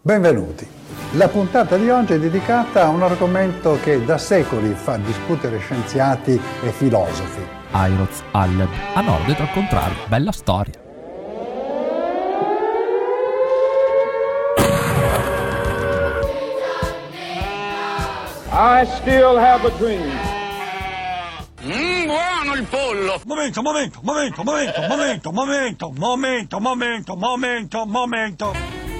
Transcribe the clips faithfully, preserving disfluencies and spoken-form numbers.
Benvenuti. La puntata di oggi è dedicata a un argomento che da secoli fa discutere scienziati e filosofi. Airoz Aleb, a nord ed al contrario, bella storia. I still have a dream. Mmm, buono il pollo! Momento, momento, momento, momento, momento, momento, momento, momento, momento, momento.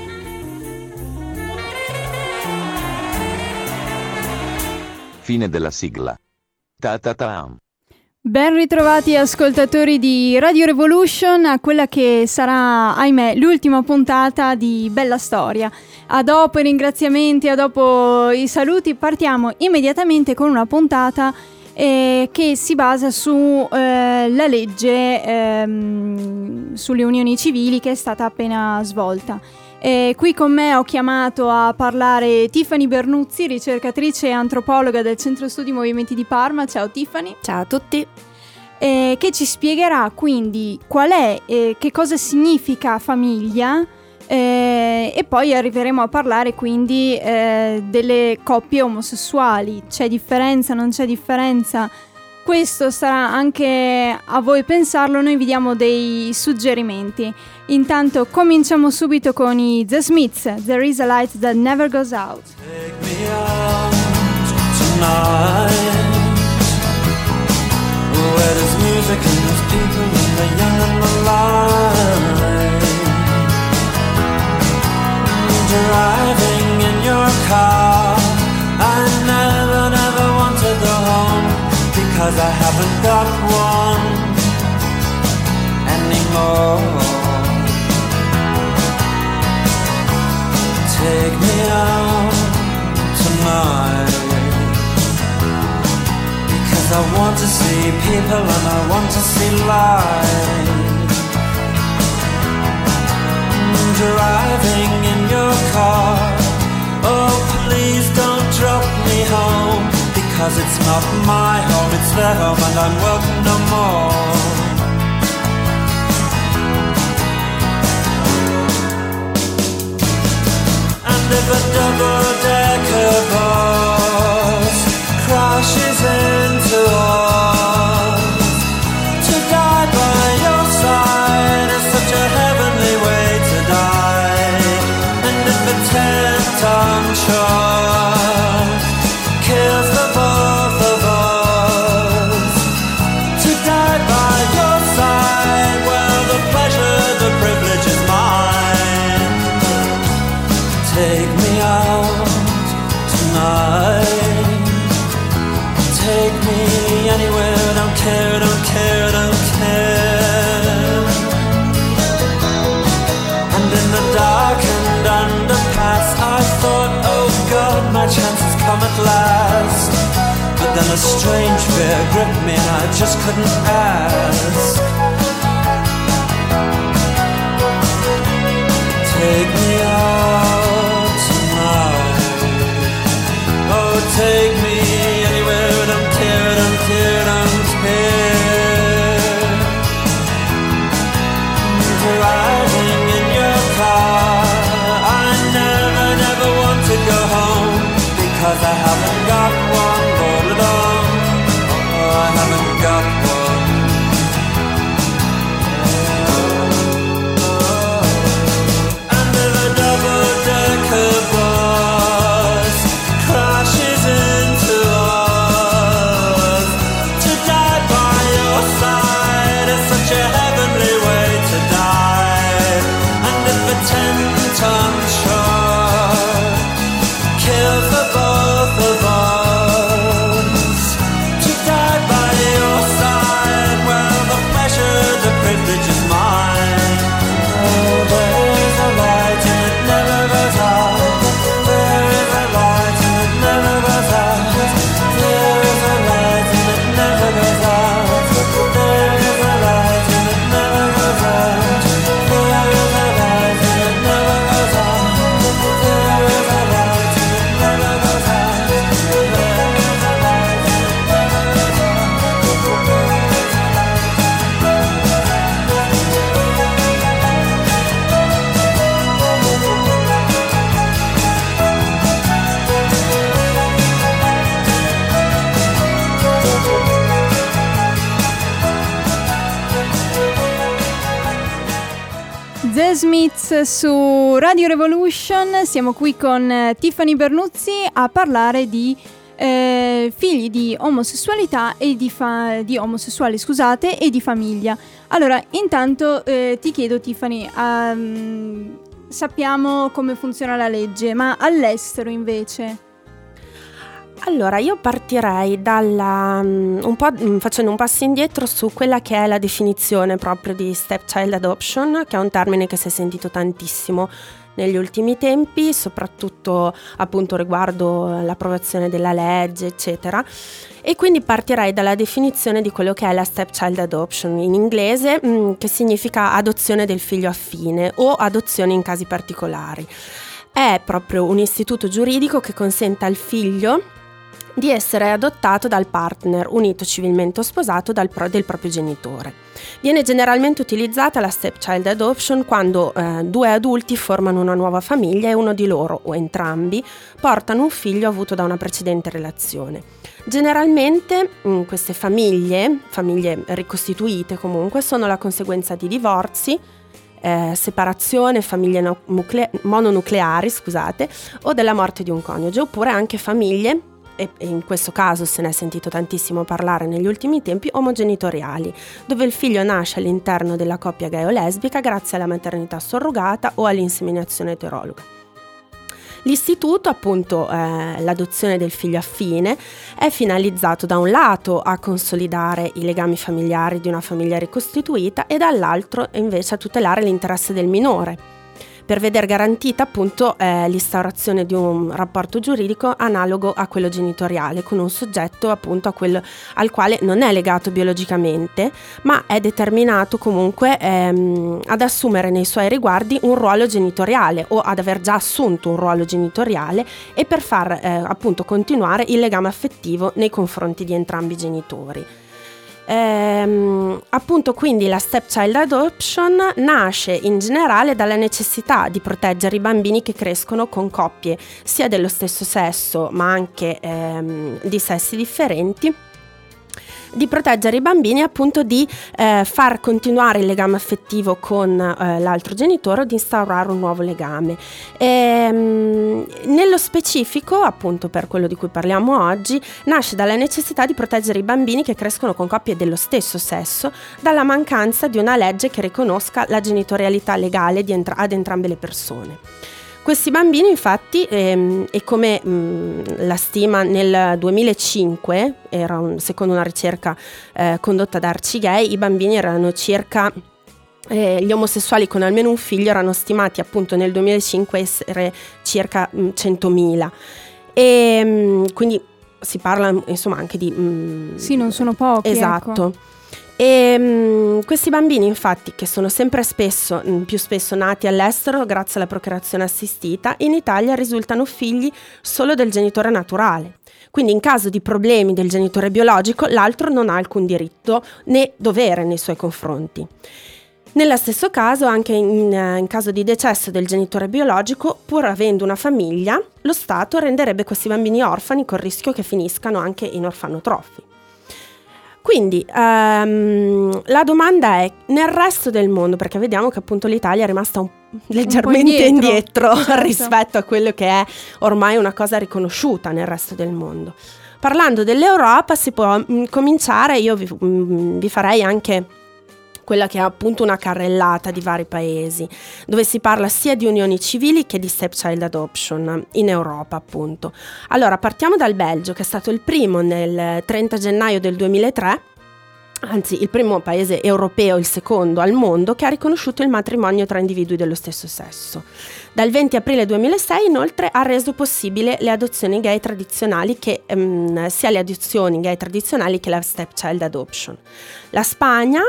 Fine della sigla. Ta ta ta. Ben ritrovati ascoltatori di Radio Revolution a quella che sarà, ahimè, l'ultima puntata di Bella Storia. A dopo i ringraziamenti, a dopo i saluti, partiamo immediatamente con una puntata eh, che si basa su eh, la legge ehm, sulle unioni civili che è stata appena svolta. E qui con me ho chiamato a parlare Tiffany Bernuzzi, ricercatrice e antropologa del Centro Studi Movimenti di Parma. Ciao Tiffany. Ciao a tutti. Eh, che ci spiegherà quindi qual è, eh, che cosa significa famiglia eh, e poi arriveremo a parlare quindi eh, delle coppie omosessuali. C'è differenza, non c'è differenza? Questo sarà anche a voi pensarlo, noi vi diamo dei suggerimenti. Intanto cominciamo subito con i The Smiths, There is a Light That Never Goes Out. Take me out tonight, where there's music and there's people and the young and the light. Driving in your car, I never, never want to go home, because I haven't got one anymore. Take me out tonight, because I want to see people and I want to see light. Driving in your car, oh please don't drop me home, because it's not my home, it's their home and I'm welcome no more. And if a double-decker bus crashes into us, to die by your side is such a heavenly way to die. And if a ten-ton truck kills the both of us, to die by your side, well, the pleasure, the privilege is mine. Take me out tonight, take me anywhere, don't care, don't care, don't care. And in the darkened underpass, I thought, oh God, my chance has come at last. But then a strange fear gripped me and I just couldn't ask. Take me out tonight, oh take me anywhere, don't care, don't care, don't care. Driving in your car, I never, never want to go home, because I haven't got one, hold it on, oh I haven't got one. X su Radio Revolution. Siamo qui con eh, Tiffany Bernuzzi a parlare di eh, figli di omosessualità e di, fa- di omosessuali, scusate, e di famiglia. Allora, intanto eh, ti chiedo, Tiffany, um, sappiamo come funziona la legge, ma all'estero invece? Allora, io partirei dalla, um, un po', um, facendo un passo indietro su quella che è la definizione proprio di stepchild adoption, che è un termine che si è sentito tantissimo negli ultimi tempi, soprattutto appunto riguardo l'approvazione della legge, eccetera. E quindi partirei dalla definizione di quello che è la stepchild adoption in inglese, um, che significa adozione del figlio affine o adozione in casi particolari. È proprio un istituto giuridico che consente al figlio di essere adottato dal partner unito civilmente o sposato dal pro- del proprio genitore. Viene generalmente utilizzata la stepchild adoption quando eh, due adulti formano una nuova famiglia e uno di loro, o entrambi, portano un figlio avuto da una precedente relazione. Generalmente mh, queste famiglie, famiglie ricostituite comunque, sono la conseguenza di divorzi, Eh, separazione, famiglie no- nucle- mononucleari, scusate, o della morte di un coniuge, oppure anche famiglie, e in questo caso se ne è sentito tantissimo parlare negli ultimi tempi, omogenitoriali, dove il figlio nasce all'interno della coppia gay o lesbica grazie alla maternità surrogata o all'inseminazione eterologa. L'istituto, appunto eh, l'adozione del figlio affine, è finalizzato da un lato a consolidare i legami familiari di una famiglia ricostituita e dall'altro invece a tutelare l'interesse del minore, per veder garantita appunto eh, l'instaurazione di un rapporto giuridico analogo a quello genitoriale, con un soggetto appunto a quello al quale non è legato biologicamente, ma è determinato comunque ehm, ad assumere nei suoi riguardi un ruolo genitoriale o ad aver già assunto un ruolo genitoriale e per far eh, appunto continuare il legame affettivo nei confronti di entrambi i genitori. Ehm, appunto quindi la stepchild adoption nasce in generale dalla necessità di proteggere i bambini che crescono con coppie sia dello stesso sesso ma anche ehm, di sessi differenti, di proteggere i bambini appunto di eh, far continuare il legame affettivo con eh, l'altro genitore o di instaurare un nuovo legame. Ehm, nello specifico, appunto per quello di cui parliamo oggi, nasce dalla necessità di proteggere i bambini che crescono con coppie dello stesso sesso dalla mancanza di una legge che riconosca la genitorialità legale di entra- ad entrambe le persone. Questi bambini infatti, ehm, e come mh, la stima nel duemilacinque, era un, secondo una ricerca eh, condotta da Arcigay, i bambini erano circa, eh, gli omosessuali con almeno un figlio erano stimati appunto nel duemilacinque essere circa mh, centomila. E mh, quindi si parla insomma anche di... Mh, sì, non sono pochi. Esatto. Ecco. E mh, questi bambini infatti, che sono sempre spesso, mh, più spesso nati all'estero grazie alla procreazione assistita, in Italia risultano figli solo del genitore naturale. Quindi in caso di problemi del genitore biologico l'altro non ha alcun diritto né dovere nei suoi confronti. Nello stesso caso, anche in, in caso di decesso del genitore biologico, pur avendo una famiglia, lo Stato renderebbe questi bambini orfani col rischio che finiscano anche in orfanotrofi. Quindi um, la domanda è, nel resto del mondo, perché vediamo che appunto l'Italia è rimasta un, leggermente un indietro, indietro certo, rispetto a quello che è ormai una cosa riconosciuta nel resto del mondo. Parlando dell'Europa si può mh, cominciare, io vi, mh, vi farei anche quella che è appunto una carrellata di vari paesi, dove si parla sia di unioni civili che di stepchild adoption in Europa appunto. Allora partiamo dal Belgio, che è stato il primo nel trenta gennaio del duemilatré, anzi il primo paese europeo, il secondo al mondo, che ha riconosciuto il matrimonio tra individui dello stesso sesso. Dal venti aprile duemilasei inoltre ha reso possibile le adozioni gay tradizionali, che ehm, sia le adozioni gay tradizionali che la stepchild adoption. La Spagna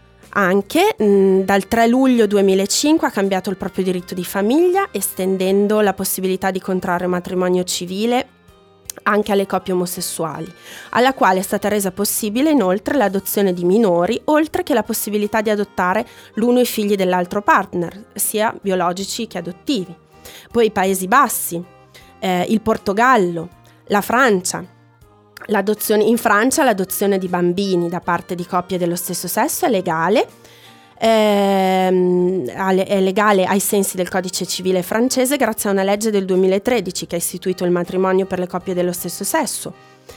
anche mh, dal tre luglio duemilacinque ha cambiato il proprio diritto di famiglia, estendendo la possibilità di contrarre matrimonio civile anche alle coppie omosessuali, alla quale è stata resa possibile inoltre l'adozione di minori, oltre che la possibilità di adottare l'uno i figli dell'altro partner, sia biologici che adottivi. Poi i Paesi Bassi, eh, il Portogallo, la Francia. L'adozione, in Francia l'adozione di bambini da parte di coppie dello stesso sesso è legale, ehm, è legale ai sensi del codice civile francese grazie a una legge del duemilatredici che ha istituito il matrimonio per le coppie dello stesso sesso.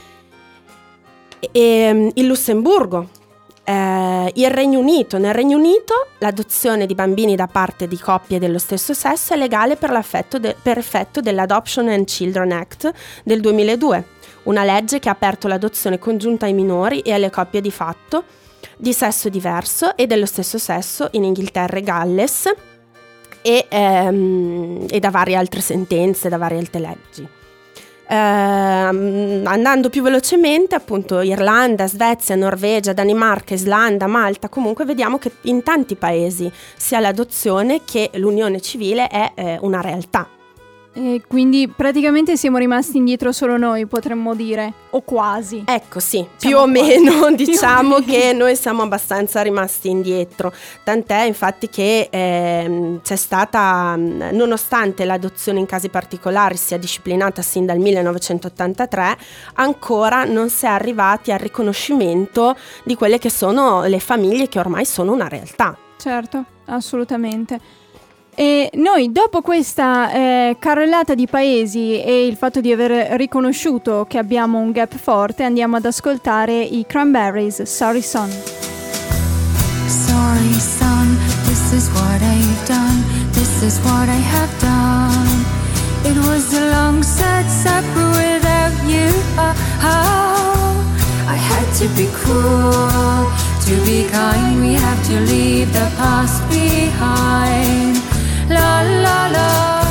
E, il Lussemburgo, eh, il Regno Unito. Nel Regno Unito l'adozione di bambini da parte di coppie dello stesso sesso è legale per, l'affetto de, per effetto dell'Adoption and Children Act del duemiladue, una legge che ha aperto l'adozione congiunta ai minori e alle coppie di fatto di sesso diverso e dello stesso sesso in Inghilterra e Galles e, ehm, e da varie altre sentenze, da varie altre leggi. Eh, andando più velocemente, appunto Irlanda, Svezia, Norvegia, Danimarca, Islanda, Malta, comunque vediamo che in tanti paesi sia l'adozione che l'unione civile è eh, una realtà. E quindi praticamente siamo rimasti indietro solo noi, potremmo dire, o quasi. Ecco, sì, siamo più o quasi. meno diciamo più o meno. che noi siamo abbastanza rimasti indietro, tant'è infatti che eh, c'è stata, nonostante l'adozione in casi particolari sia disciplinata sin dal millenovecentottantatré, ancora non si è arrivati al riconoscimento di quelle che sono le famiglie che ormai sono una realtà. Certo, assolutamente. E noi dopo questa eh, carrellata di paesi e il fatto di aver riconosciuto che abbiamo un gap forte, andiamo ad ascoltare i Cranberries, Sorry Son. Sorry son, this is what I've done, this is what I have done. It was a long sad supper without you. Oh, oh. I had to be cruel, to be kind, we have to leave the past behind. La la la.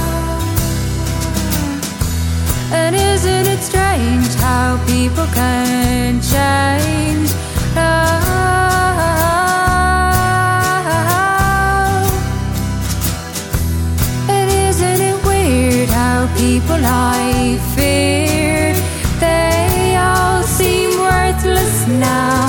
And isn't it strange how people can change? Oh, and isn't it weird how people I feared, they all seem worthless now?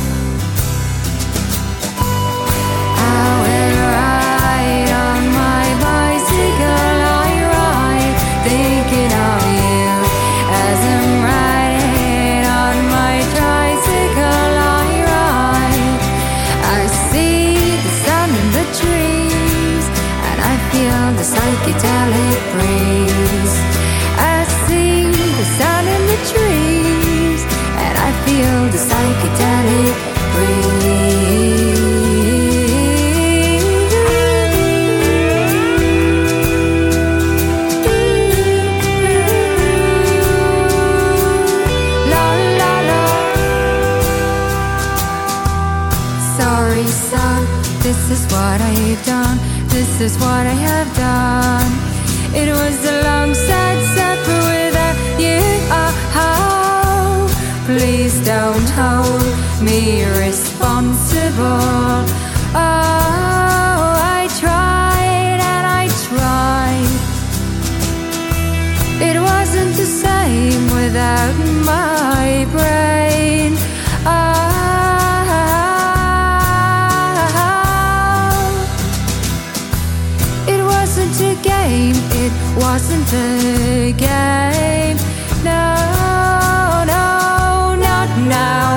Psychedelic breeze. I see the sun in the trees, and I feel the psychedelic breeze. La la la. Sorry, son, this is what I've done. This is what I have done. It was a long sad supper without you. Oh, oh. Please don't hold me responsible. Oh, I tried and I tried. It wasn't the same without my brain. Oh, a game, it wasn't a game. No, no, not now.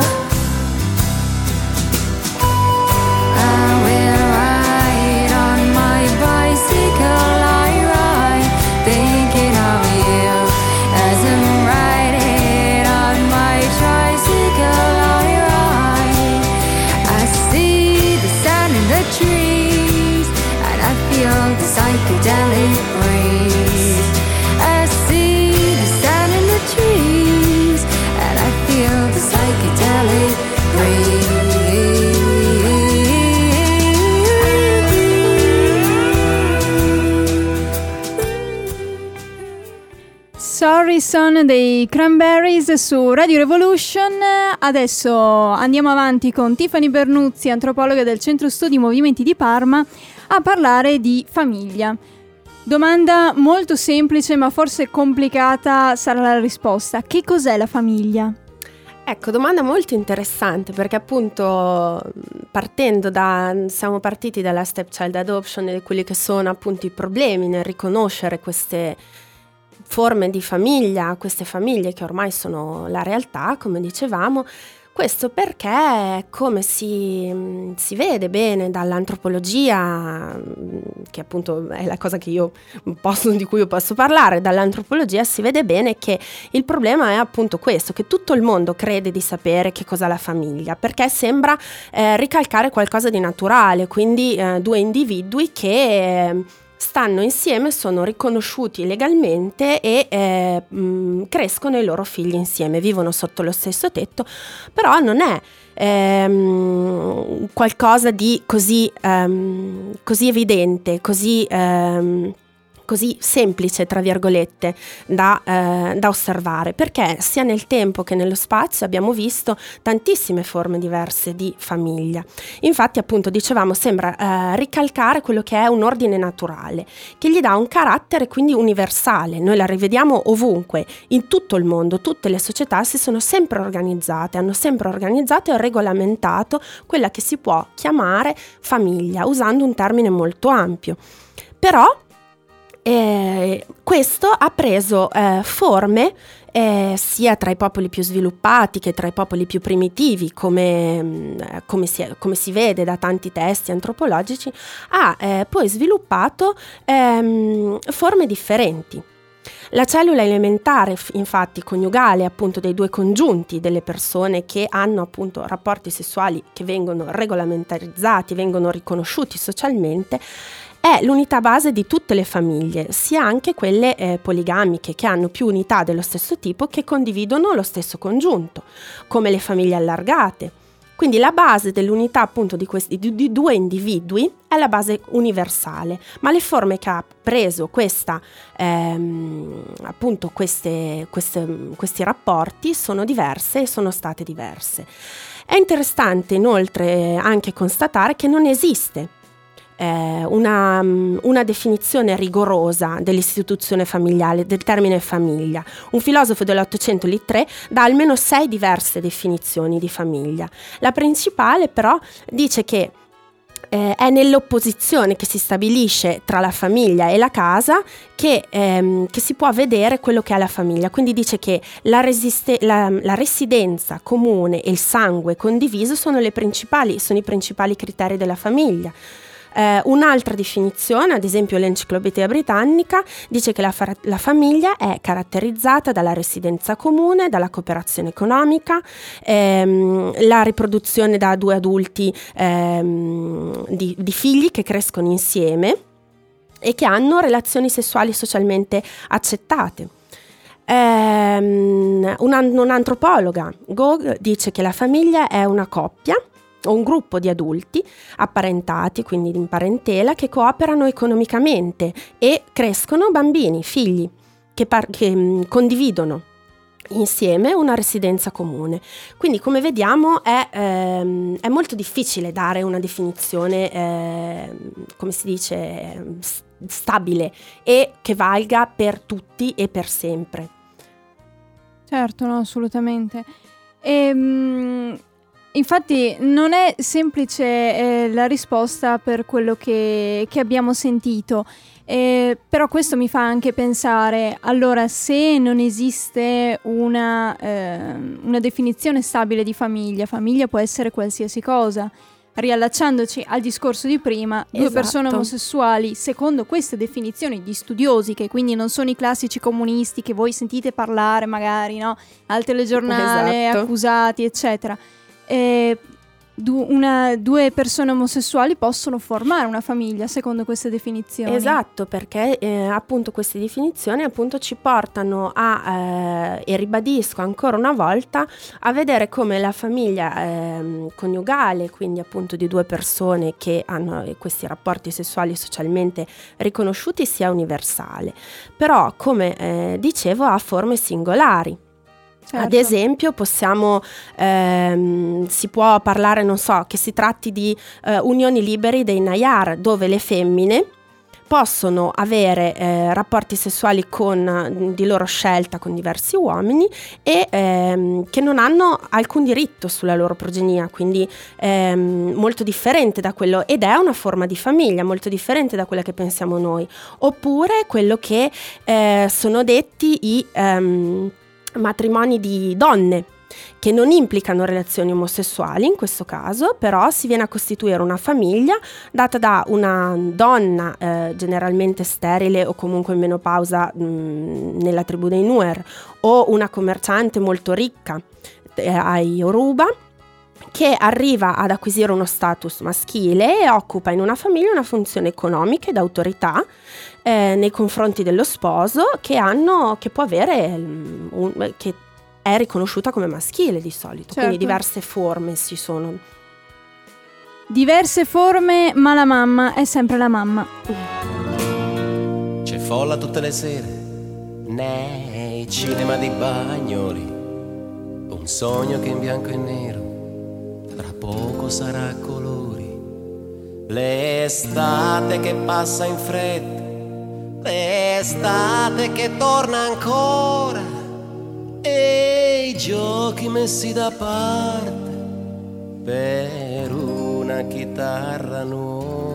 I will ride on my bicycle, I ride, thinking of you. As I'm riding on my tricycle, I ride. I see the sun in the trees, and I feel the psychedelic breeze. I see the sun in the trees, and I feel the psychedelic breeze. Sorry Son dei Cranberries su Radio Revolution. Adesso andiamo avanti con Tiffany Bernuzzi, antropologa del Centro Studi Movimenti di Parma, a parlare di famiglia. Domanda molto semplice ma forse complicata sarà la risposta. Che cos'è la famiglia? Ecco, domanda molto interessante perché appunto partendo da, siamo partiti dalla stepchild adoption e quelli che sono appunto i problemi nel riconoscere queste forme di famiglia, queste famiglie che ormai sono la realtà, come dicevamo. Questo perché, come si, si vede bene dall'antropologia, che appunto è la cosa che io posso, di cui io posso parlare, dall'antropologia si vede bene che il problema è appunto questo, che tutto il mondo crede di sapere che cos'è la famiglia, perché sembra eh, ricalcare qualcosa di naturale, quindi eh, due individui che... Eh, stanno insieme, sono riconosciuti legalmente e eh, mh, crescono i loro figli insieme, vivono sotto lo stesso tetto, però non è ehm, qualcosa di così, ehm, così evidente, così... Ehm, così semplice, tra virgolette, da, eh, da osservare, perché sia nel tempo che nello spazio abbiamo visto tantissime forme diverse di famiglia. Infatti, appunto, dicevamo, sembra eh, ricalcare quello che è un ordine naturale, che gli dà un carattere quindi universale. Noi la rivediamo ovunque, in tutto il mondo, tutte le società si sono sempre organizzate, hanno sempre organizzato e regolamentato quella che si può chiamare famiglia, usando un termine molto ampio. Però Eh, questo ha preso eh, forme eh, sia tra i popoli più sviluppati che tra i popoli più primitivi, come, mh, come, si, come si vede da tanti testi antropologici, ha eh, poi sviluppato ehm, forme differenti. La cellula elementare, infatti, coniugale appunto dei due congiunti delle persone che hanno appunto rapporti sessuali che vengono regolamentarizzati, vengono riconosciuti socialmente, è l'unità base di tutte le famiglie, sia anche quelle eh, poligamiche, che hanno più unità dello stesso tipo che condividono lo stesso congiunto, come le famiglie allargate. Quindi la base dell'unità appunto di questi di, di due individui è la base universale, ma le forme che ha preso questa ehm, appunto queste, queste, questi rapporti sono diverse e sono state diverse. È interessante inoltre anche constatare che non esiste Eh, una, una definizione rigorosa dell'istituzione familiare, del termine famiglia. Un filosofo dell'Ottocento, Littré, dà almeno sei diverse definizioni di famiglia. La principale però dice che eh, è nell'opposizione che si stabilisce tra la famiglia e la casa che, ehm, che si può vedere quello che è la famiglia. Quindi dice che la, resiste- la, la residenza comune e il sangue condiviso sono, le principali, sono i principali criteri della famiglia. Eh, un'altra definizione, ad esempio l'Enciclopedia Britannica, dice che la, fa- la famiglia è caratterizzata dalla residenza comune, dalla cooperazione economica, ehm, la riproduzione da due adulti ehm, di, di figli che crescono insieme e che hanno relazioni sessuali socialmente accettate. Ehm, una, un'antropologa, Gog, dice che la famiglia è una coppia o un gruppo di adulti apparentati, quindi in parentela, che cooperano economicamente e crescono bambini, figli, che, par- che mh, condividono insieme una residenza comune. Quindi, come vediamo, è, ehm, è molto difficile dare una definizione, eh, come si dice, stabile e che valga per tutti e per sempre. Certo, no, assolutamente. Ehm... Infatti non è semplice eh, la risposta per quello che, che abbiamo sentito, eh, però questo mi fa anche pensare, allora, se non esiste una, eh, una definizione stabile di famiglia, famiglia può essere qualsiasi cosa. Riallacciandoci al discorso di prima, esatto. Due persone omosessuali, secondo queste definizioni di studiosi, che quindi non sono i classici comunisti che voi sentite parlare magari, no, al telegiornale, esatto. Accusati, eccetera. Eh, du- una, due persone omosessuali possono formare una famiglia secondo queste definizioni. Esatto, perché eh, appunto queste definizioni appunto ci portano a, eh, e ribadisco ancora una volta, a vedere come la famiglia eh, coniugale, quindi appunto di due persone che hanno questi rapporti sessuali socialmente riconosciuti, sia universale. Però, come eh, dicevo, ha forme singolari. Certo. Ad esempio possiamo, ehm, si può parlare, non so, che si tratti di eh, unioni liberi dei Nayar, dove le femmine possono avere eh, rapporti sessuali con, di loro scelta con diversi uomini e ehm, che non hanno alcun diritto sulla loro progenie, quindi ehm, molto differente da quello, ed è una forma di famiglia molto differente da quella che pensiamo noi. Oppure quello che eh, sono detti i... Ehm, matrimoni di donne, che non implicano relazioni omosessuali in questo caso, però si viene a costituire una famiglia data da una donna eh, generalmente sterile o comunque in menopausa mh, nella tribù dei Nuer, o una commerciante molto ricca eh, ai Yoruba, che arriva ad acquisire uno status maschile e occupa in una famiglia una funzione economica ed autorità eh, nei confronti dello sposo, che hanno che può avere un, che è riconosciuta come maschile di solito. Certo. Quindi diverse forme ci sono. Diverse forme, ma la mamma è sempre la mamma. C'è folla tutte le sere nei cinema di Bagnoli, un sogno che in bianco e nero tra poco sarà a colori. L'estate che passa in fretta, l'estate che torna ancora, e i giochi messi da parte per una chitarra nuova.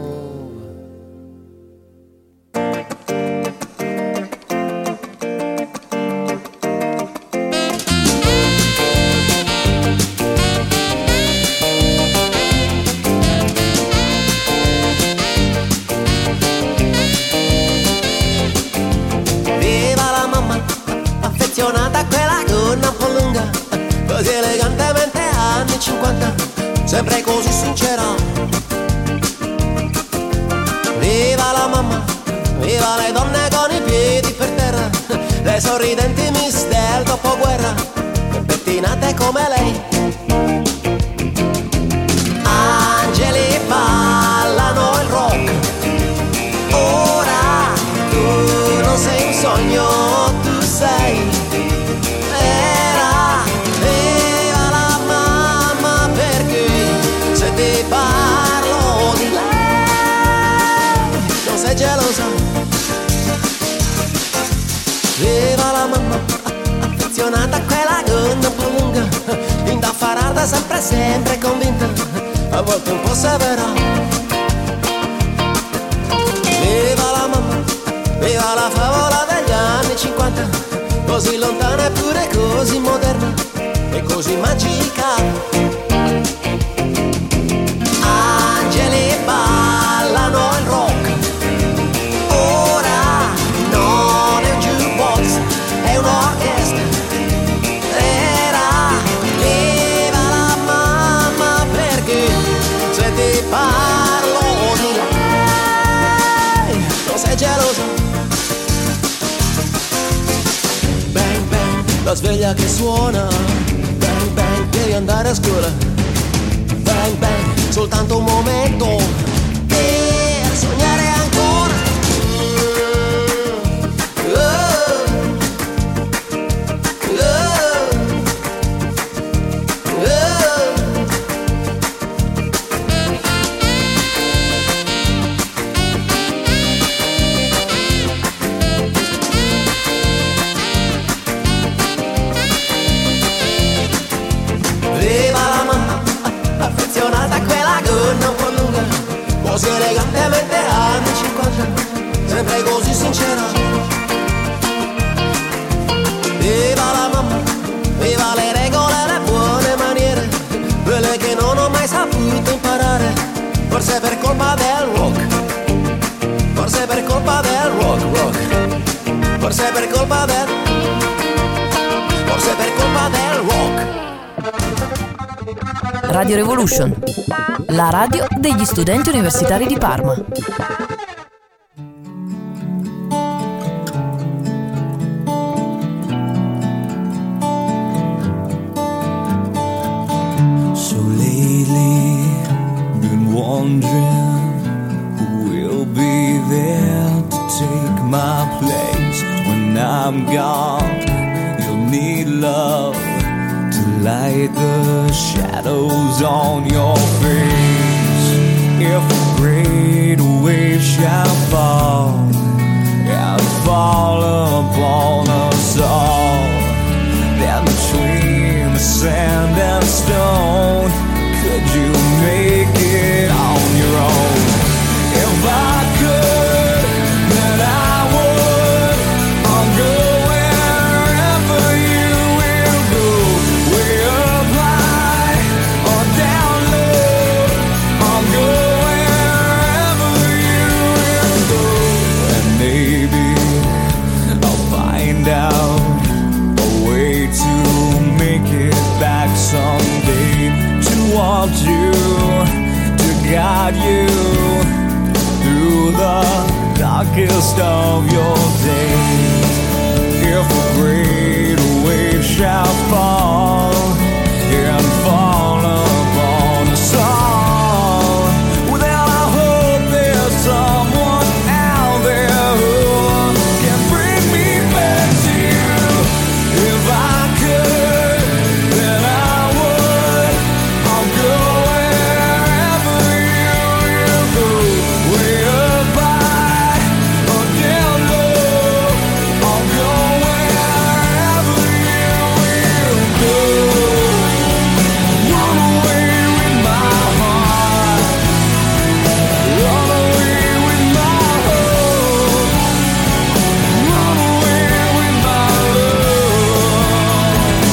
Viva la mamma, affezionata a quella gonna un po' lunga, così elegantemente anni cinquanta, sempre così sincera. Viva la mamma, viva le donne con i piedi per terra, le sorridenti miss del dopoguerra, pettinate come lei. Angeli ballano il rock, ora tu non sei un sogno, tu sei vera. Viva la mamma, perché se ti parlo di lei non sei gelosa. Viva la mamma, affezionata a quella gonna un po' lunga, indaffarata, sempre sempre convinta, a volte un po' severa. Viva la mamma, viva la favola degli anni cinquanta, così lontana eppure così moderna e così magica. Angeli ballano il rock, ora non è un jukebox, è un'orchestra vera. Viva la mamma, perché se ti parlo di lei non sei gelosa. Bang bang, la sveglia che suona, bang bang, devi andare a scuola. Bang bang, soltanto un momento per sognare ancora. Oh, oh, oh. Viva la mamma, affezionata a quella gonna un po' lunga, così elegantemente anni cinquanta, sempre così sincera. Viva la mamma, viva le regole e le buone maniere, quelle che non ho mai saputo imparare, forse per colpa del rock, forse per colpa del rock, rock, forse per colpa del, forse per colpa del rock. Radio Revolution, la radio degli studenti universitari di Parma. So lately, been wondering who will be there to take my place when I'm gone. You'll need love to light the shadows on your face. If a great wave shall fall and fall upon us all, then between the sand and stone, could you make it on your own? If I could, then I would. I'll go wherever you will go. Where want you to guide you through the darkest of your days. If a great wave shall fall and fall upon us all, without I hope there's someone out there who can bring me back to you. If I could, then I would. I'll go wherever you, you go, way up high or down low. I'll go wherever you, you go. Run away with my heart, run away with my hope, run away with my love.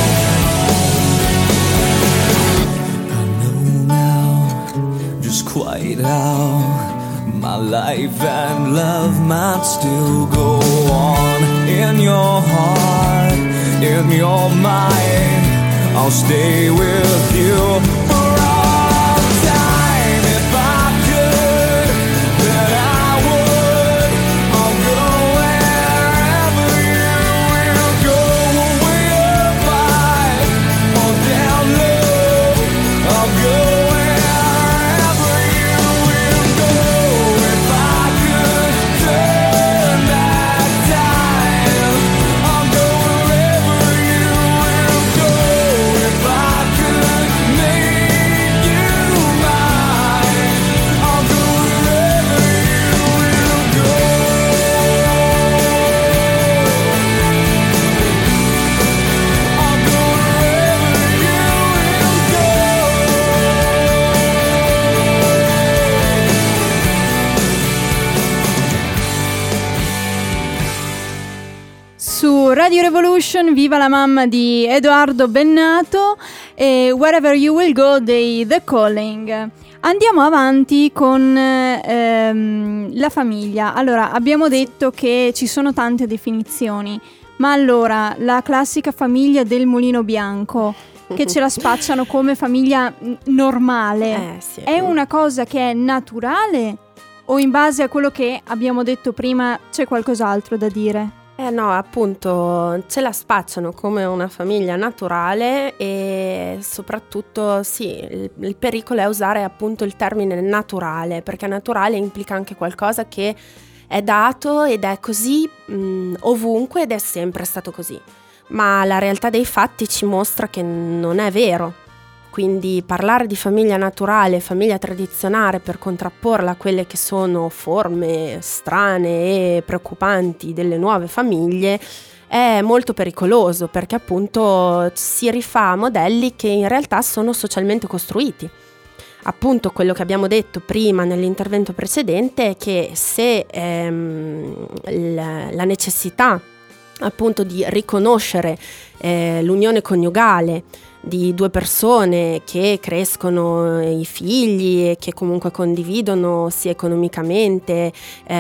I know now just quite how my life and love might still go on. In your heart, in your mind, I'll stay with you for all time. If I could, then I would. I'll go wherever you will go, way up high or down low. I'll go wherever you will go. If I could turn back time, I'll go wherever you will go. If I could make you mine, I'll go wherever you will go. I'll go wherever you will go. Su Radio Revolution, Viva la mamma di Edoardo Bennato e Wherever You Will Go dei The Calling. Andiamo avanti con ehm, la famiglia. Allora, abbiamo detto che ci sono tante definizioni, ma allora la classica famiglia del Mulino Bianco, che ce la spacciano come famiglia n- normale, Eh, sì. è una cosa che è naturale o in base a quello che abbiamo detto prima c'è qualcos'altro da dire? Eh no, appunto ce la spacciano come una famiglia naturale e soprattutto sì, il, il pericolo è usare appunto il termine naturale, perché naturale implica anche qualcosa che è dato ed è così mh, ovunque ed è sempre stato così, ma la realtà dei fatti ci mostra che non è vero. Quindi parlare di famiglia naturale, famiglia tradizionale per contrapporla a quelle che sono forme strane e preoccupanti delle nuove famiglie è molto pericoloso, perché appunto si rifà a modelli che in realtà sono socialmente costruiti. Appunto quello che abbiamo detto prima nell'intervento precedente è che se ehm, la, la necessità appunto di riconoscere eh, l'unione coniugale di due persone che crescono i figli e che comunque condividono sia economicamente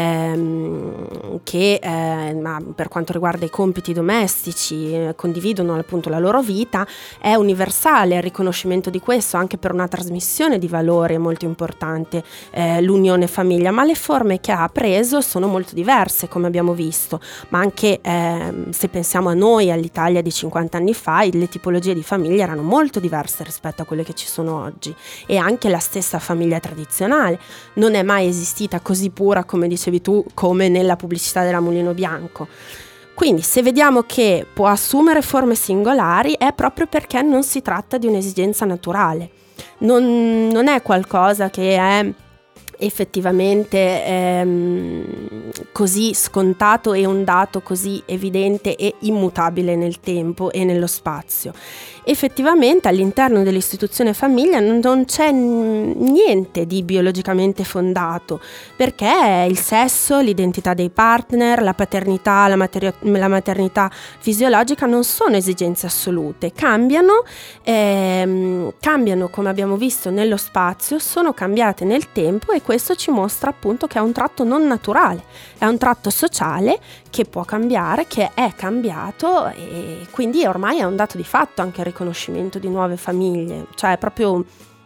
ehm, che eh, ma per quanto riguarda i compiti domestici, eh, condividono appunto la loro vita, è universale il riconoscimento di questo anche per una trasmissione di valori molto importante, eh, l'unione famiglia, ma le forme che ha preso sono molto diverse come abbiamo visto, ma anche ehm, se pensiamo a noi, all'Italia di cinquanta anni fa, le tipologie di famiglia erano molto diverse rispetto a quelle che ci sono oggi, e anche la stessa famiglia tradizionale non è mai esistita così pura, come dicevi tu, come nella pubblicità della Mulino Bianco. Quindi se vediamo che può assumere forme singolari è proprio perché non si tratta di un'esigenza naturale, non, non è qualcosa che è effettivamente ehm, così scontato e un dato così evidente e immutabile nel tempo e nello spazio. Effettivamente all'interno dell'istituzione famiglia non c'è niente di biologicamente fondato, perché il sesso, l'identità dei partner, la paternità, la, materi- la maternità fisiologica non sono esigenze assolute, cambiano, ehm, cambiano come abbiamo visto nello spazio, sono cambiate nel tempo, e questo ci mostra appunto che è un tratto non naturale, è un tratto sociale che può cambiare, che è cambiato, e quindi ormai è un dato di fatto anche il riconoscimento di nuove famiglie, cioè proprio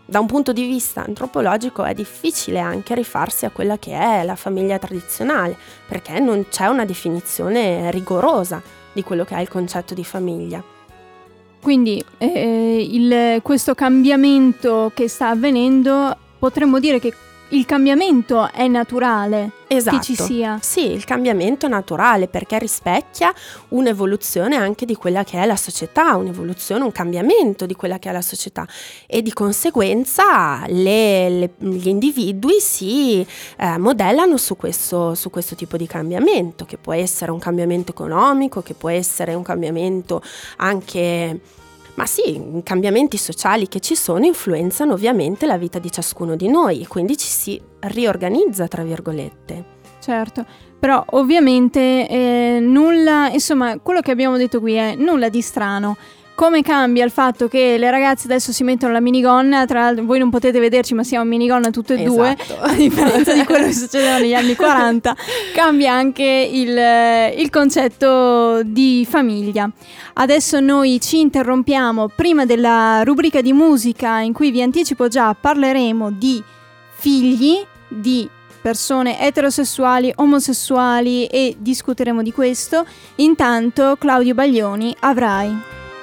da un punto di vista antropologico è difficile anche rifarsi a quella che è la famiglia tradizionale, perché non c'è una definizione rigorosa di quello che è il concetto di famiglia. Quindi eh, il, questo cambiamento che sta avvenendo, potremmo dire che il cambiamento è naturale, esatto, che ci sia. Sì, il cambiamento è naturale perché rispecchia un'evoluzione anche di quella che è la società, un'evoluzione, un cambiamento di quella che è la società, e di conseguenza le, le, gli individui si eh, modellano su questo, su questo tipo di cambiamento, che può essere un cambiamento economico, che può essere un cambiamento anche... Ma sì, i cambiamenti sociali che ci sono influenzano ovviamente la vita di ciascuno di noi e quindi ci si riorganizza, tra virgolette. Certo, però ovviamente eh, nulla, insomma, quello che abbiamo detto qui è nulla di strano. Come cambia il fatto che le ragazze adesso si mettono la minigonna, tra l'altro voi non potete vederci ma siamo in minigonna tutte e esatto. due, a differenza di quello che succedeva negli anni quaranta, cambia anche il, il concetto di famiglia. Adesso noi ci interrompiamo prima della rubrica di musica in cui vi anticipo già parleremo di figli, di persone eterosessuali, omosessuali e discuteremo di questo. Intanto Claudio Baglioni, Avrai.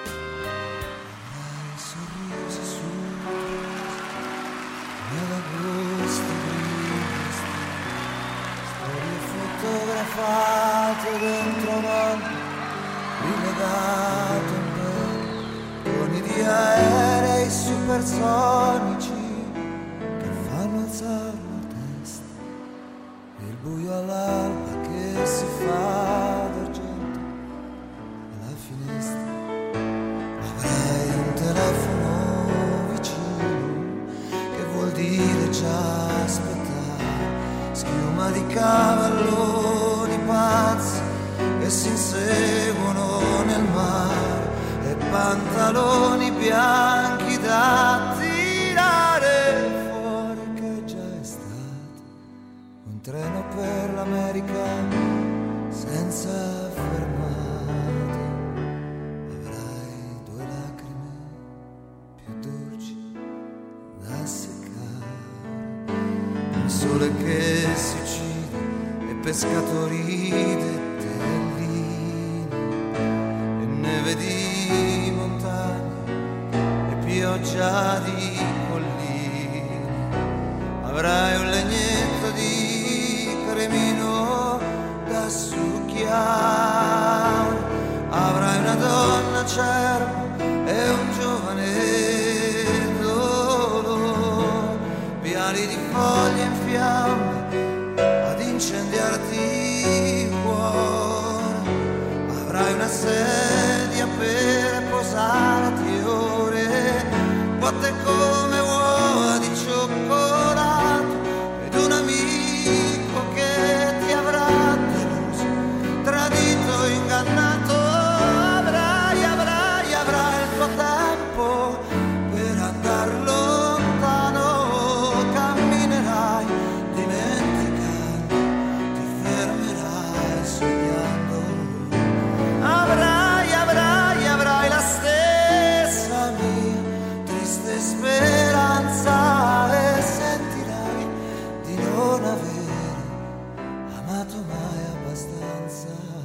Dentro un anno rilegato in me, toni di aerei supersonici che fanno alzare la testa, e il buio all'alba che si fa d'argento alla finestra. Avrei un telefono vicino che vuol dire già aspettare, schiuma di cavalloni pazzi che si inseguono nel mare e pantaloni bianchi da tirare fuori, che già è stato un treno per l'America senza fermate. Avrai due lacrime più dolci da seccare, un sole che si uccide e pescatori detellini, e neve di montagne e pioggia di colline. Avrai un legnetto di cremino da succhiare, avrai una donna cerva e un giovane dolore, viali di foglie in fiamme ad incendiarti il cuore. Avrai una sedia per posarti ore, botte come uova di cioccolato, ed un amico che ti avrà deluso, tradito, ingannato. Avrai, avrai, avrai il tuo tempo per andar lontano, camminerai dimenticando, ti fermerai sognando. Avrai, avrai, avrai la stessa mia triste speranza, e sentirai di non avere amato mai abbastanza.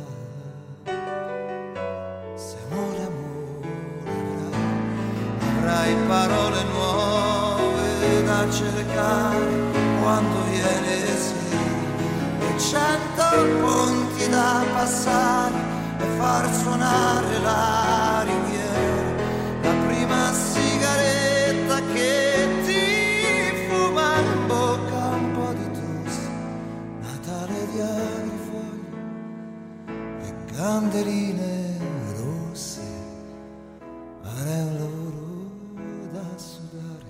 Se amore, amore avrai, avrai parole nuove da cercare quando viene sera, e cento ponti da passare e far suonare la riviera. La prima sigaretta che ti fuma in bocca, un po' di tosse, Natale di agrifoglie e candeline rosse. Avrai un lavoro da sudare,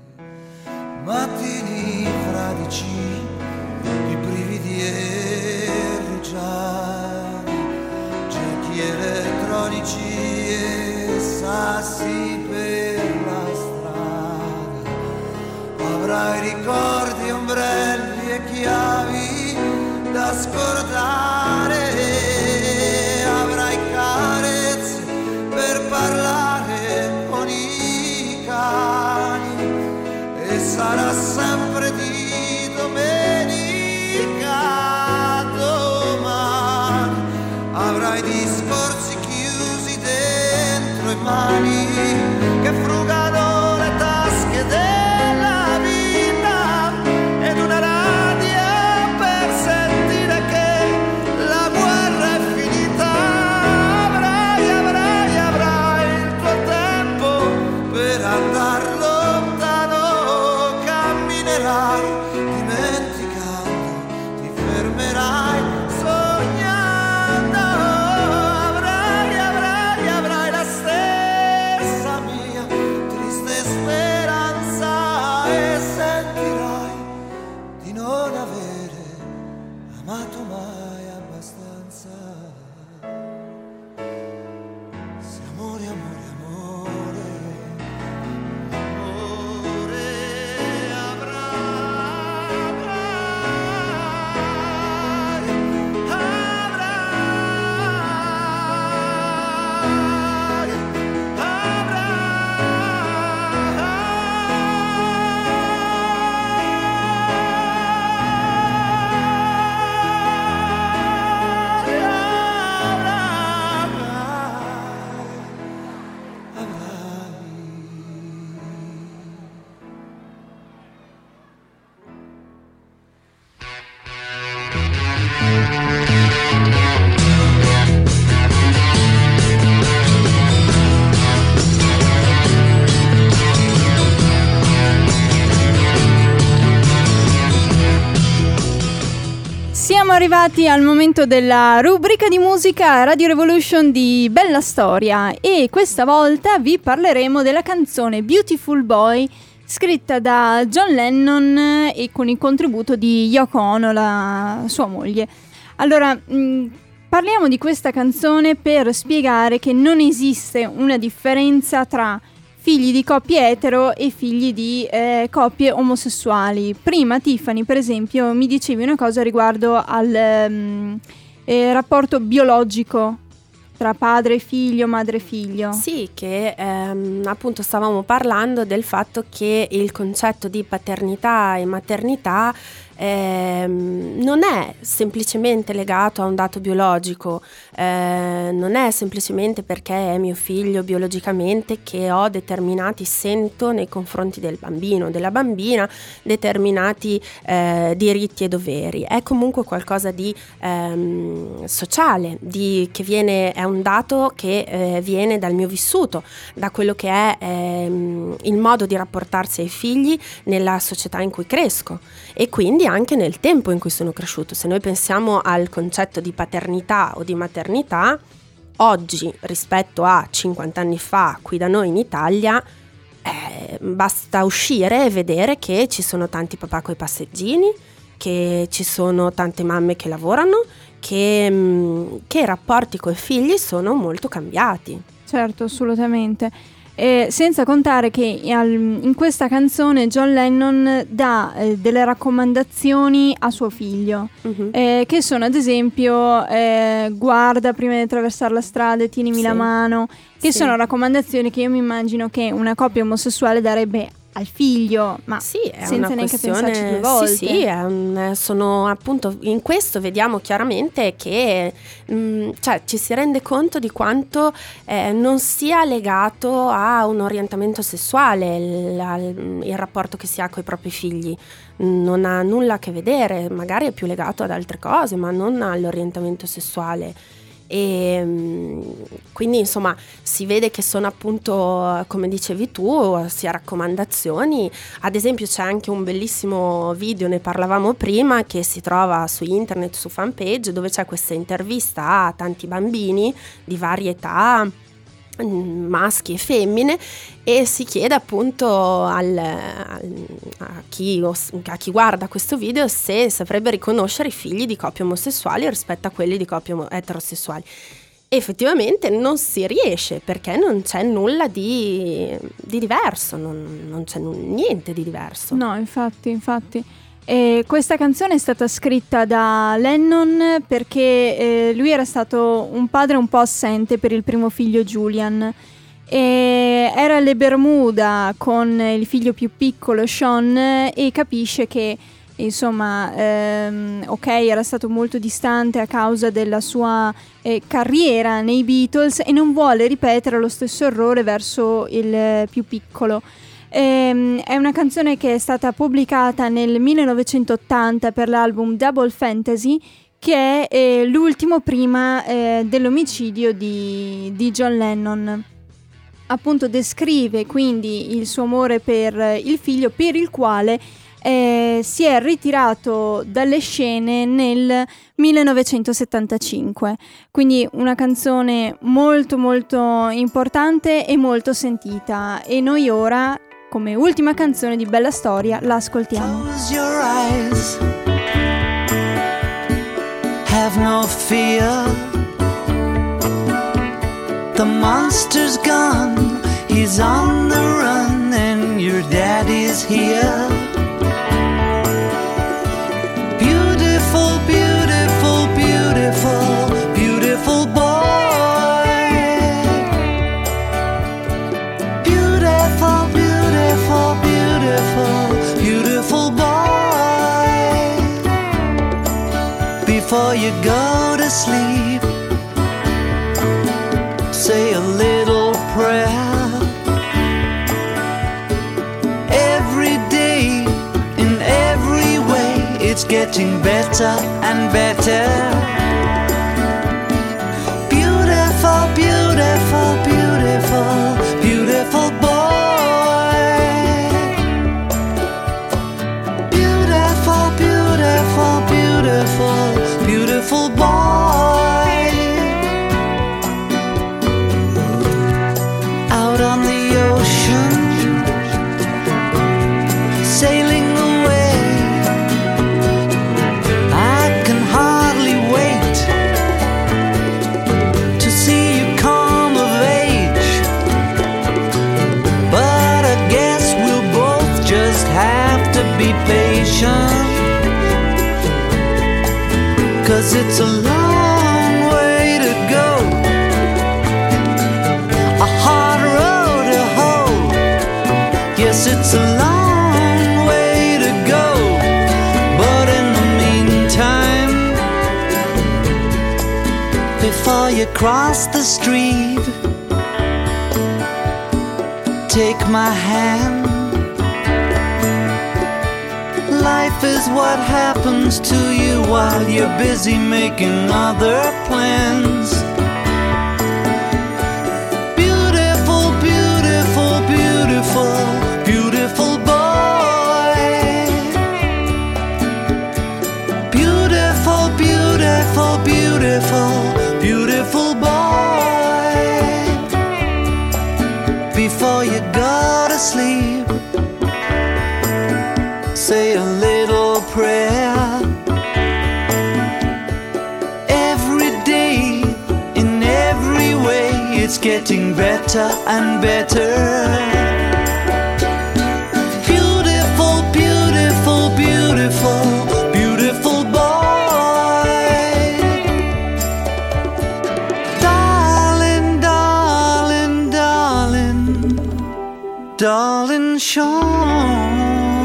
mattini fradici di brividi e rugiadi, giochi elettronici e sassi per la strada. Avrai ricordi, ombrelli e chiavi da scordare, avrai carezze per parlare con i cani, arrivati al momento della rubrica di musica Radio Revolution di Bella Storia e questa volta vi parleremo della canzone Beautiful Boy scritta da John Lennon e con il contributo di Yoko Ono, la sua moglie. Allora, mh, parliamo di questa canzone per spiegare che non esiste una differenza tra figli di coppie etero e figli di eh, coppie omosessuali. Prima Tiffany, per esempio, mi dicevi una cosa riguardo al um, eh, rapporto biologico tra padre e figlio, madre e figlio. Sì, che ehm, appunto stavamo parlando del fatto che il concetto di paternità e maternità ehm, non è semplicemente legato a un dato biologico, eh, non è semplicemente perché è mio figlio biologicamente che ho determinati, sento nei confronti del bambino, della bambina, determinati eh, diritti e doveri. È comunque qualcosa di ehm, sociale, di, che viene, è un dato che eh, viene dal mio vissuto, da quello che è ehm, il modo di rapportarsi ai figli nella società in cui cresco e quindi anche nel tempo in cui sono cresciuto. Se noi pensiamo al concetto di paternità o di maternità, oggi rispetto a cinquanta anni fa qui da noi in Italia, eh, basta uscire e vedere che ci sono tanti papà coi passeggini, che ci sono tante mamme che lavorano, che, mh, che i rapporti coi figli sono molto cambiati. Certo, assolutamente. Eh, senza contare che al, in questa canzone John Lennon dà eh, delle raccomandazioni a suo figlio, uh-huh. eh, che sono ad esempio eh, guarda prima di attraversare la strada e tienimi sì. la mano, che sì. sono raccomandazioni che io mi immagino che una coppia omosessuale darebbe al figlio, ma sì, è senza una neanche questione, pensarci due volte. Sì, sì, è un, sono appunto in questo vediamo chiaramente che mh, cioè, ci si rende conto di quanto eh, non sia legato a un orientamento sessuale il, il rapporto che si ha con i propri figli. Non ha nulla a che vedere, magari è più legato ad altre cose, ma non all'orientamento sessuale. E quindi insomma si vede che sono appunto, come dicevi tu, sia raccomandazioni. Ad esempio c'è anche un bellissimo video, ne parlavamo prima, che si trova su internet, su fanpage, dove c'è questa intervista a tanti bambini di varie età, maschi e femmine, e si chiede appunto al, al, a, chi, a chi guarda questo video se saprebbe riconoscere i figli di coppie omosessuali rispetto a quelli di coppie eterosessuali. Effettivamente non si riesce, perché non c'è nulla di, di diverso, non, non c'è n- niente di diverso. No, infatti, infatti. E questa canzone è stata scritta da Lennon perché eh, lui era stato un padre un po' assente per il primo figlio Julian e era alle Bermuda con il figlio più piccolo Sean e capisce che insomma ehm, ok, era stato molto distante a causa della sua eh, carriera nei Beatles e non vuole ripetere lo stesso errore verso il più piccolo. Ehm, è una canzone che è stata pubblicata nel millenovecentottanta per l'album Double Fantasy, che è eh, l'ultimo prima eh, dell'omicidio di, di John Lennon. Appunto descrive quindi il suo amore per il figlio, per il quale eh, si è ritirato dalle scene nel millenovecentosettantacinque. Quindi una canzone molto molto importante e molto sentita, e noi ora, come ultima canzone di Bella Storia, la ascoltiamo. Close your eyes. Have no fear. The monster's gone. He's on the run and your daddy's here. Beautiful, beautiful, beautiful, beautiful boy. Beautiful, beautiful, beautiful, beautiful boy. Before you go to sleep, say a little prayer. Every day, in every way, it's getting better and better. Beautiful, beautiful, beautiful, beautiful boy. Beautiful, beautiful, beautiful, beautiful Yes, it's a long way to go, a hard road to hoe. Yes, it's a long way to go, but in the meantime, before you cross the street, take my hand. Life is what happens to you while you're busy making other plans. Beautiful, beautiful, beautiful, beautiful boy. Beautiful, beautiful, beautiful, beautiful boy. Before you go to sleep, say a little prayer. Every day, in every way, it's getting better and better. Beautiful, beautiful, beautiful, beautiful boy. Darling, darling, darling, darling Sean.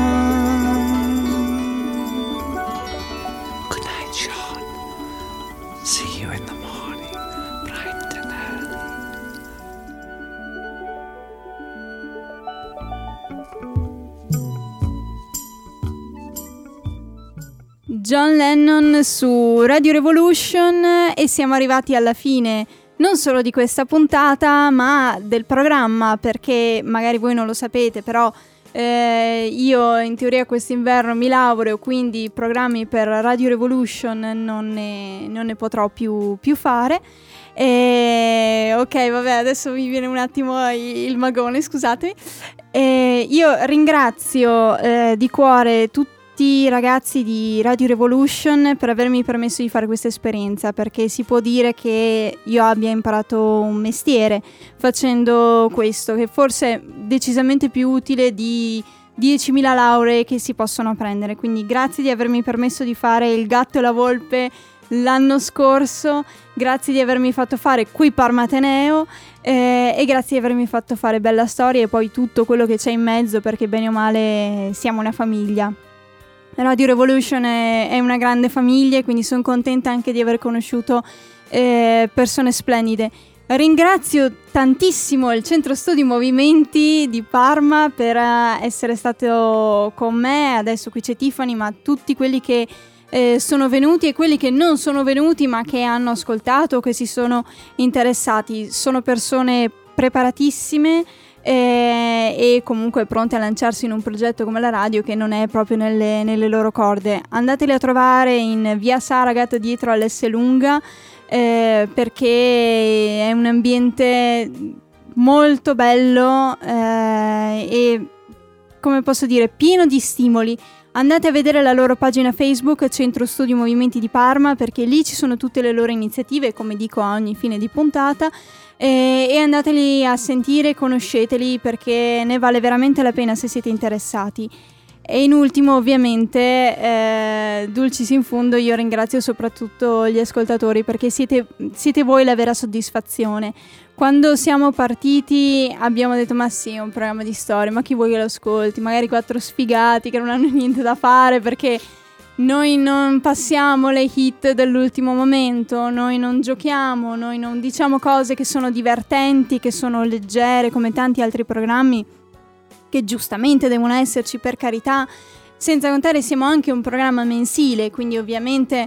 John Lennon su Radio Revolution, e siamo arrivati alla fine non solo di questa puntata ma del programma, perché magari voi non lo sapete, però eh, io in teoria quest'inverno mi laureo, quindi programmi per Radio Revolution non ne, non ne potrò più, più fare. E, ok, vabbè, adesso mi viene un attimo il magone, scusatemi. E io ringrazio eh, di cuore tutti i ragazzi di Radio Revolution per avermi permesso di fare questa esperienza, perché si può dire che io abbia imparato un mestiere facendo questo, che forse è decisamente più utile di diecimila lauree che si possono prendere. Quindi grazie di avermi permesso di fare Il gatto e la volpe l'anno scorso, grazie di avermi fatto fare qui Parma Ateneo eh, e grazie di avermi fatto fare Bella Storia e poi tutto quello che c'è in mezzo, perché bene o male siamo una famiglia. Radio Revolution è, è una grande famiglia e quindi sono contenta anche di aver conosciuto eh, persone splendide. Ringrazio tantissimo il Centro Studi Movimenti di Parma per uh, essere stato con me. Adesso qui c'è Tiffany, ma tutti quelli che eh, sono venuti e quelli che non sono venuti ma che hanno ascoltato, che si sono interessati, sono persone preparatissime E, e comunque pronte a lanciarsi in un progetto come la radio, che non è proprio nelle, nelle loro corde. Andateli a trovare in via Saragat dietro all'Esselunga, eh, perché è un ambiente molto bello eh, e, come posso dire, pieno di stimoli. Andate a vedere la loro pagina Facebook, Centro Studi Movimenti di Parma, perché lì ci sono tutte le loro iniziative, come dico a ogni fine di puntata. E, e andateli a sentire, conosceteli, perché ne vale veramente la pena se siete interessati. E in ultimo, ovviamente, eh, dulcis in fundo, io ringrazio soprattutto gli ascoltatori, perché siete, siete voi la vera soddisfazione. Quando siamo partiti abbiamo detto: ma sì, è un programma di storia, ma chi vuoi che lo ascolti? Magari quattro sfigati che non hanno niente da fare, perché noi non passiamo le hit dell'ultimo momento, noi non giochiamo, noi non diciamo cose che sono divertenti, che sono leggere, come tanti altri programmi che giustamente devono esserci, per carità, senza contare siamo anche un programma mensile, quindi ovviamente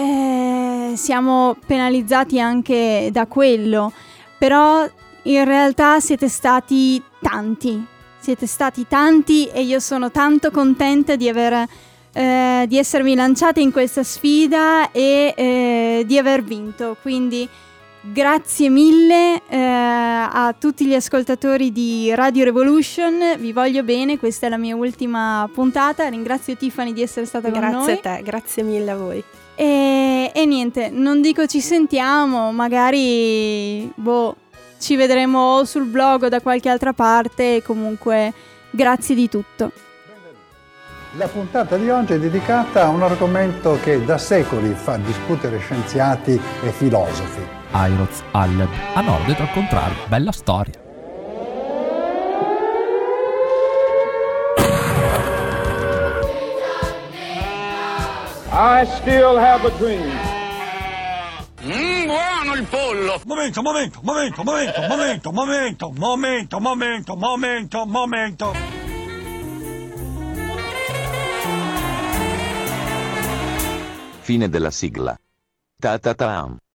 eh, siamo penalizzati anche da quello, però in realtà siete stati tanti, siete stati tanti e io sono tanto contenta di aver Eh, di essermi lanciata in questa sfida e eh, di aver vinto. Quindi grazie mille eh, a tutti gli ascoltatori di Radio Revolution, vi voglio bene, questa è la mia ultima puntata. Ringrazio Tiffany di essere stata grazie con noi. Grazie a te, grazie mille a voi. E, e niente, non dico ci sentiamo, magari boh, ci vedremo o sul blog o da qualche altra parte. Comunque grazie di tutto. La puntata di oggi è dedicata a un argomento che da secoli fa discutere scienziati e filosofi. Airoz Aleb, a nord e al contrario, bella storia. I still have a dream. Mmm, buono il pollo! Momento, momento, momento, momento, momento, momento, momento, momento, momento, momento. Fine della sigla. Ta ta ta.